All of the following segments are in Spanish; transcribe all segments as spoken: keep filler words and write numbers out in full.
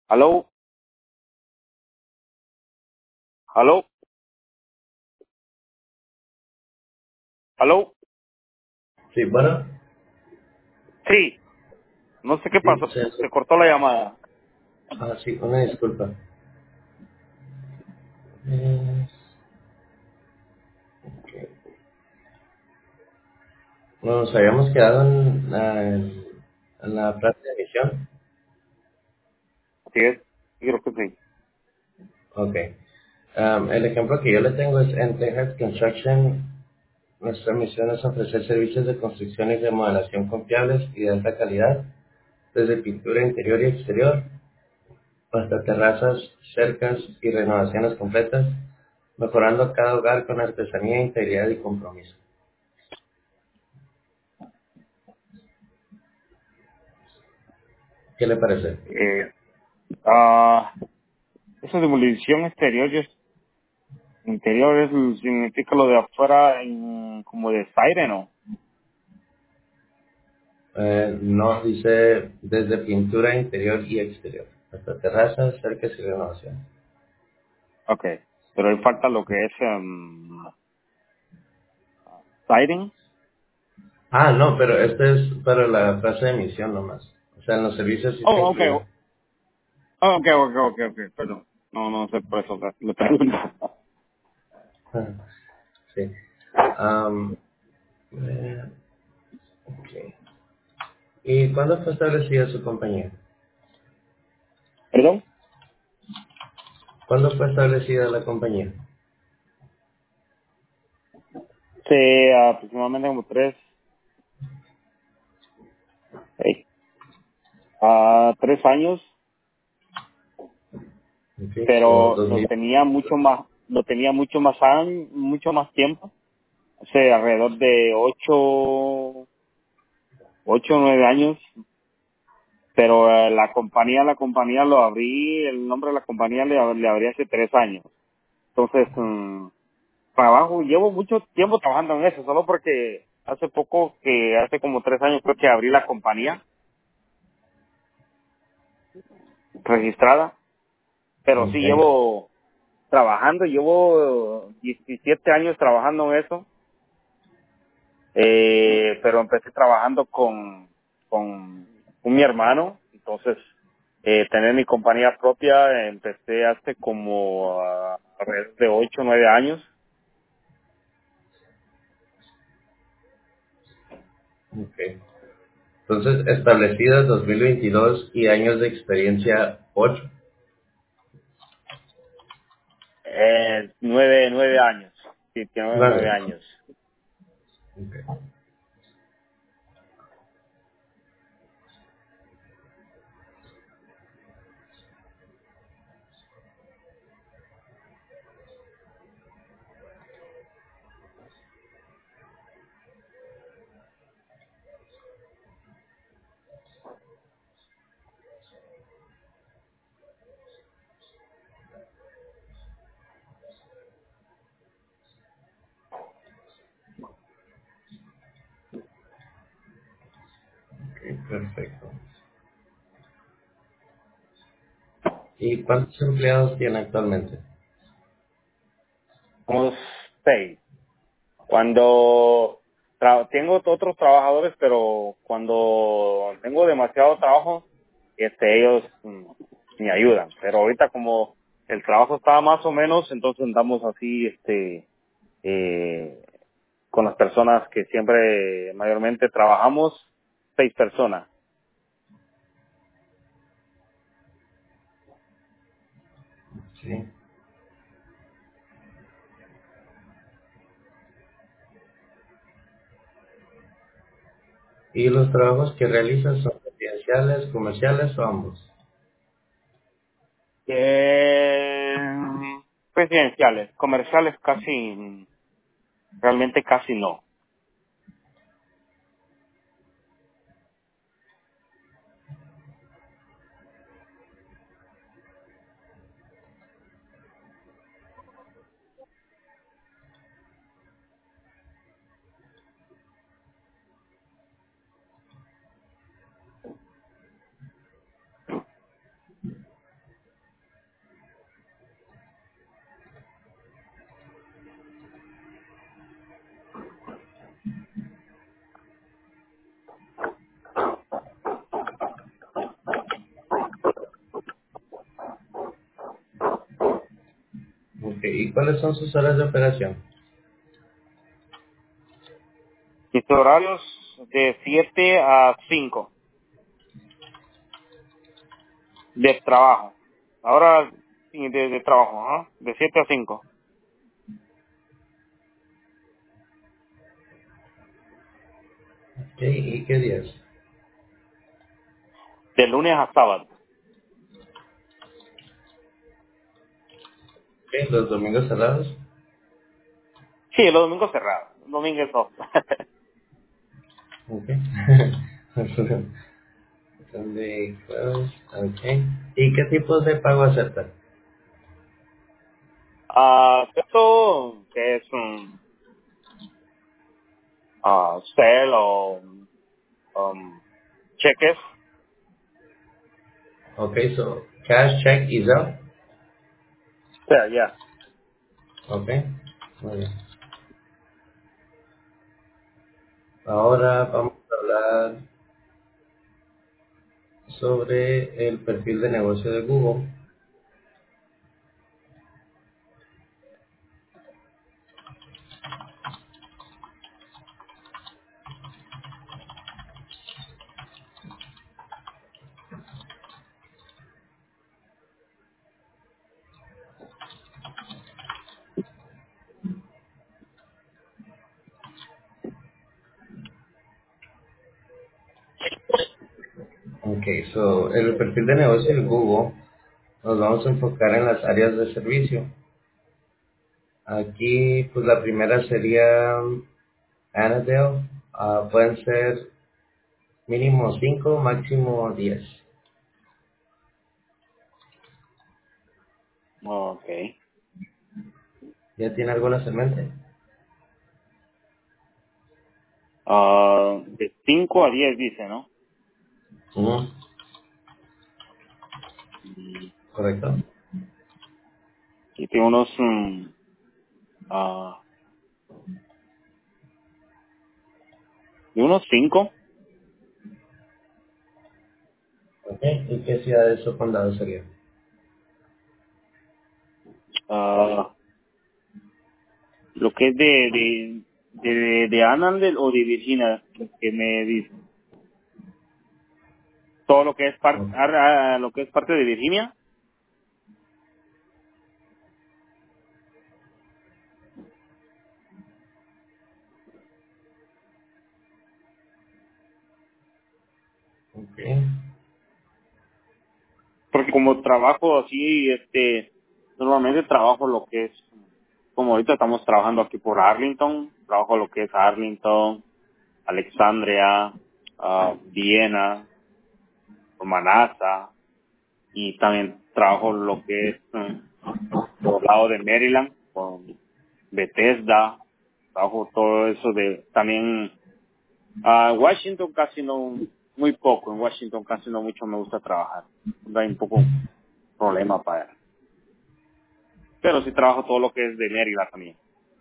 Aló, aló, aló. Sí, bueno, Sí, no sé qué sí, pasó, se- se cortó la llamada. ah, sí, una disculpa. Eh, ok. Nos habíamos quedado en, la- en, en la frase de emisión. Así es, sí, creo que sí. Ok. Um, el ejemplo que yo le tengo es en Texas Construction. Nuestra misión es ofrecer servicios de construcción y remodelación confiables y de alta calidad, desde pintura interior y exterior hasta terrazas, cercas y renovaciones completas, mejorando cada hogar con artesanía, integridad y compromiso. ¿Qué le parece? Eh, ah, Eso de demolición exterior, yo- interior es, significa lo de afuera, en, como de aire, ¿no? Eh, no, dice desde pintura interior y exterior, hasta terrazas, cercas y renovación. Ok, pero ahí falta lo que es um, siding. Ah, no, pero este es para la frase de emisión nomás. O sea, en los servicios sí está Oh, ok, incluido. oh, ok, ok, ok, ok, perdón. No, no sé por eso, o sea, lo pregunto. Ah, sí. Am, eh, ok. ¿Y cuándo fue establecida su compañía? ¿Perdón? ¿Cuándo fue establecida la compañía? Sí, aproximadamente como tres, hey, ah, tres años, Ok, so pero lo dos mil. tenía mucho más, lo tenía mucho más años, mucho más tiempo, o sea, alrededor de ocho, ocho o nueve años, pero eh, la compañía, la compañía lo abrí, el nombre de la compañía le, ab- le abrí hace tres años. Entonces, mm, trabajo, llevo mucho tiempo trabajando en eso, solo porque hace poco, que hace como tres años creo que abrí la compañía registrada, pero sí Ok, llevo trabajando, llevo diecisiete años trabajando en eso. Eh, pero empecé trabajando con, con, con mi hermano, entonces eh, tener mi compañía propia empecé hace como ah, alrededor de ocho o nueve años. ok. Entonces, establecida dos mil veintidós y años de experiencia ocho. Eh, nueve, nueve años, sí, tiene nueve Nueve. años. Ok, ok, perfecto. ¿Y cuántos empleados tiene actualmente? Como seis. Cuando tra- tengo otros trabajadores, pero cuando tengo demasiado trabajo, este, ellos mm, me ayudan. Pero ahorita como el trabajo está más o menos, entonces andamos así, este, eh, con las personas que siempre mayormente trabajamos, seis personas. Sí. ¿Y los trabajos que realizas son residenciales, comerciales o ambos? Eh, Presidenciales, comerciales casi, realmente casi no. Ok, ¿y cuáles son sus horas de operación? Mis horarios de siete a cinco de trabajo. Ahora sí, de, de trabajo, ¿ah? De siete a cinco. Ok, ¿y qué días? De lunes a sábado. Ok, ¿los domingos cerrados? Sí, los domingos cerrados. Domingos off. Ok. Sunday, close, ok. ¿Y qué tipos de pago aceptan? Ah, esto que es un ah, cel o um, cheques. Ok, so, cash, check y Zelle. O sea, ya. Ok, muy bien. Ahora vamos a hablar sobre el perfil de negocio de Google. Ok, so, el perfil de negocio de Google nos vamos a enfocar en las áreas de servicio. Aquí, pues la primera sería um, Annadale. Ah, pueden ser mínimo cinco, máximo diez. Okay. ¿Ya tiene algunas en mente? Ah, de cinco a diez dice, ¿no? Ujú, Y correcto. y tiene unos mm, ah, de unos cinco. Ok, ¿y qué ciudades o condados sería? Ah, lo que es de de de, de Annandale o de Virginia, que me dice. Todo lo que es parte Ok, lo que es parte de Virginia. ok, Porque como trabajo así, este, normalmente trabajo lo que es, como ahorita estamos trabajando aquí por Arlington, trabajo lo que es Arlington, Alexandria, ah, Viena, Manassa, y también trabajo lo que es mm, por el lado de Maryland, con Bethesda, trabajo todo eso de, también, ah, Washington casi no, muy poco, en Washington casi no mucho me gusta trabajar, hay un poco problema para. Pero sí trabajo todo lo que es de Mérida también.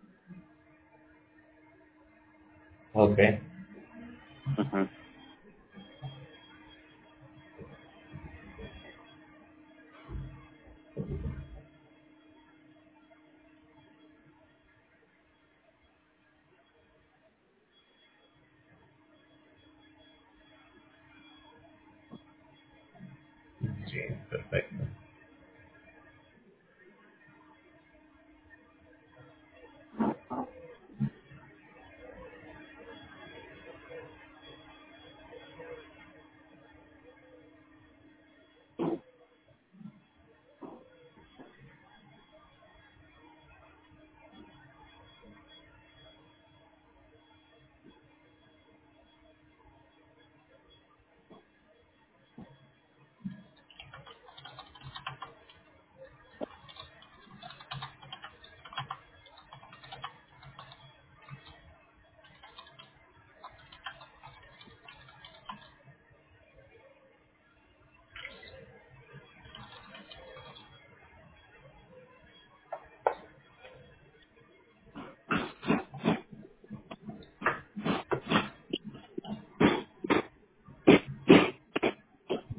ok, Ujú. sí, perfecto.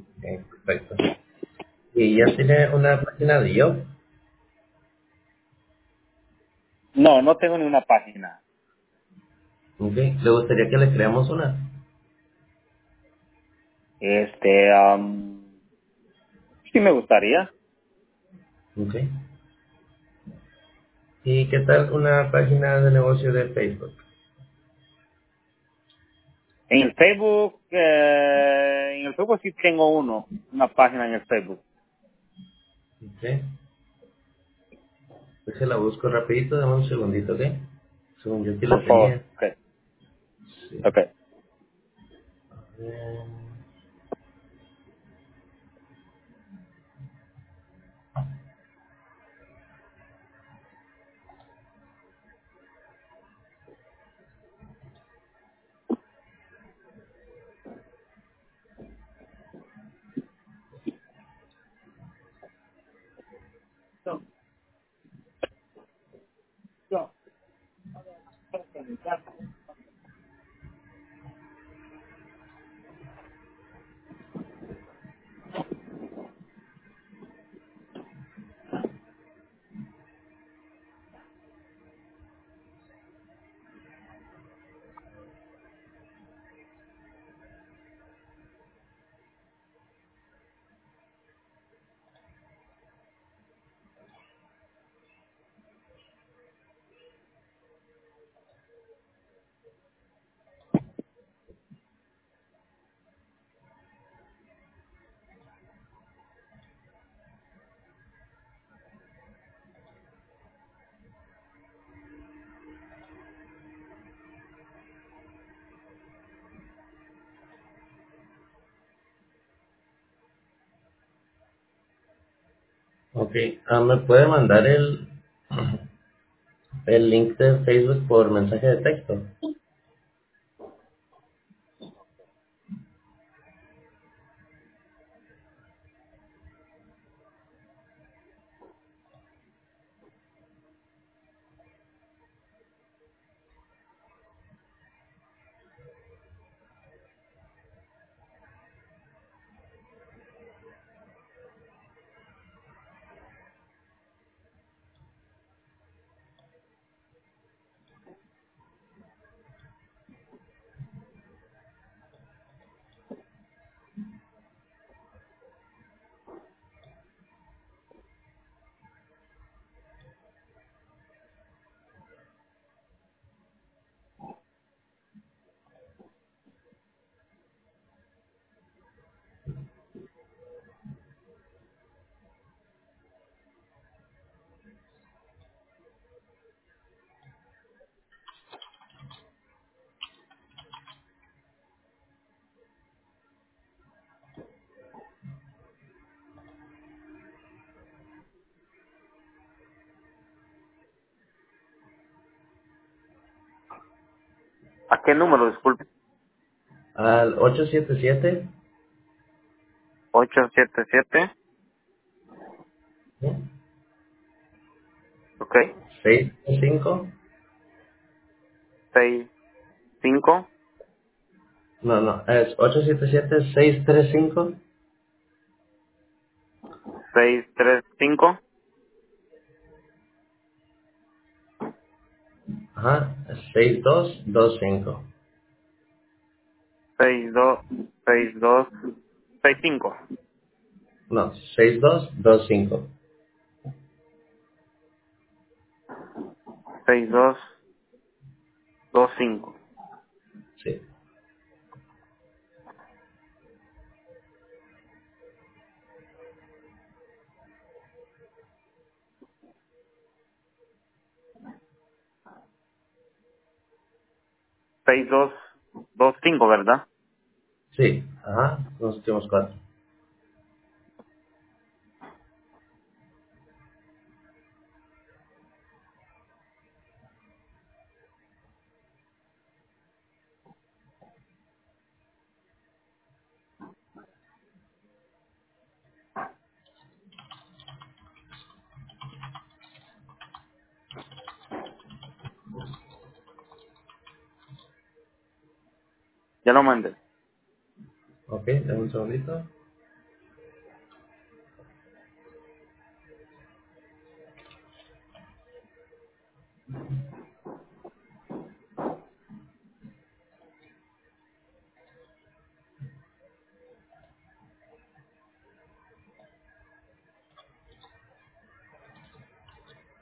Ok, perfecto. ¿Y ya tiene una página de Yelp? No, no tengo ni una página. Ok. ¿Le gustaría que le creamos una? Este, am, sí me gustaría. Ok. ¿Y qué tal una página de negocio de Facebook? En el Facebook, eh, en el Facebook sí tengo uno, una página en el Facebook. Ok. Pues se la busco rapidito, dame un segundito, ¿ok? Según yo aquí la Por favor. tenía. Okay. Sí. Okay. Eh, ok. Ah, ¿me puede mandar el, el link de Facebook por mensaje de texto? ¿A qué número, disculpe? Al ocho siete siete, ocho siete siete. ¿sí? Ok. seis cinco, seis cinco. no, no, es ocho siete siete, seis tres cinco, seis tres cinco. ajá, seis dos dos cinco. seis dos. seis dos. seis cinco. No, seis dos dos cinco. seis dos dos cinco. Sí. seis dos dos cinco, ¿verdad? Sí, ajá, los últimos cuatro. Ya lo mandé. Ok, dame un segundito.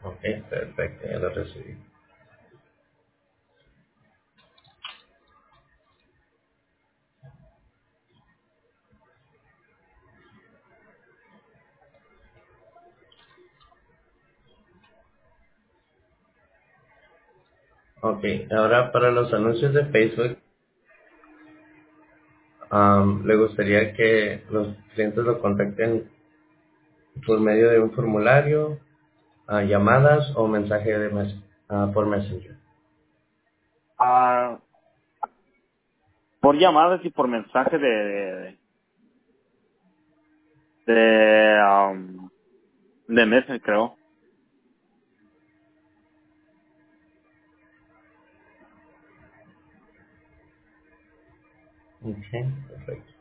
Ok, perfecto, ya lo recibí. Ok, ahora para los anuncios de Facebook, am, le gustaría que los clientes lo contacten por medio de un formulario, ah, llamadas o mensaje de mes- ah, por Messenger. Ah, por llamadas y por mensaje de, de, de, um, de meses, creo. Ok, perfecto.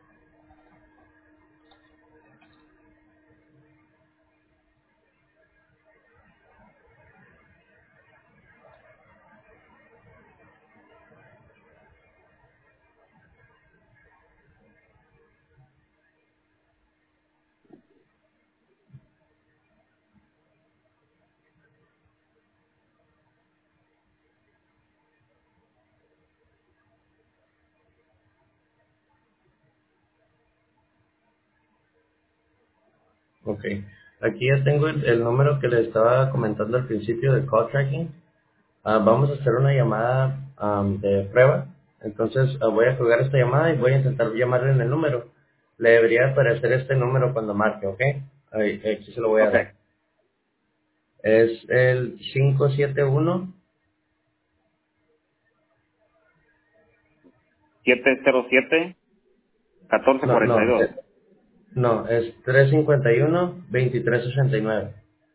Ok, aquí ya tengo el, el número que le estaba comentando al principio de call tracking. Ah, vamos a hacer una llamada am, de prueba. Entonces ah, voy a colgar esta llamada y voy a intentar llamarle en el número. Le debería aparecer este número cuando marque, ¿ok? Ahí, aquí se lo voy a Ok. dar. Es el cinco siete uno, siete cero siete, catorce no, cuarenta y no, dos. eh, no, es tres cinco uno, veintitrés ochenta y nueve.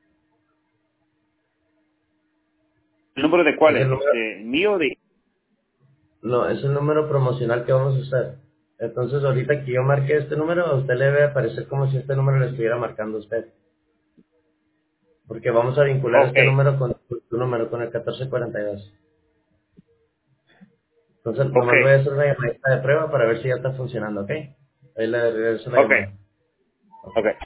¿El número de cuál Es el es? número, ¿De mío o de...? no, es el número promocional que vamos a usar. Entonces ahorita que yo marque este número, a usted le debe aparecer como si este número le estuviera marcando a usted. Porque vamos a vincular Ok, este número con tu tu número, con el catorce cuarenta y dos. Entonces, ok, nomás voy a hacer una llamadita de prueba para ver si ya está funcionando, ¿ok? Ahí le regreso la ok, llamada. Ok. ok.